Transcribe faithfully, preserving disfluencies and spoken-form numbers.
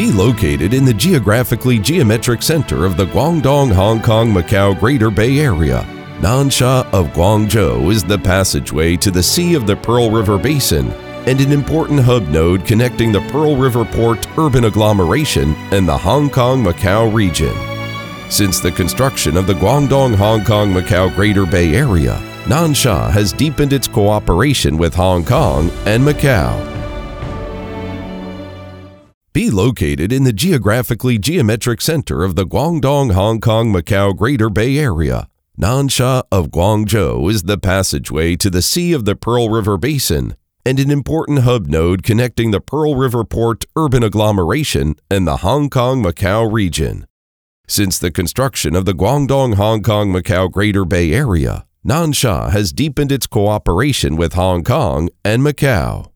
Be located in the geographically geometric center of the Guangdong, Hong Kong, Macau Greater Bay Area. Nansha of Guangzhou is the passageway to the Sea of the Pearl River Basin and an important hub node connecting the Pearl River Port urban agglomeration and the Hong Kong-Macau region. Since the construction of the Guangdong, Hong Kong, Macau Greater Bay Area, Nansha has deepened its cooperation with Hong Kong and Macau. Be located in the geographically geometric center of the Guangdong, Hong Kong, Macau Greater Bay Area. Nansha of Guangzhou is the passageway to the Sea of the Pearl River Basin and an important hub node connecting the Pearl River Port urban agglomeration and the Hong Kong-Macau region. Since the construction of the Guangdong, Hong Kong, Macau Greater Bay Area, Nansha has deepened its cooperation with Hong Kong and Macau.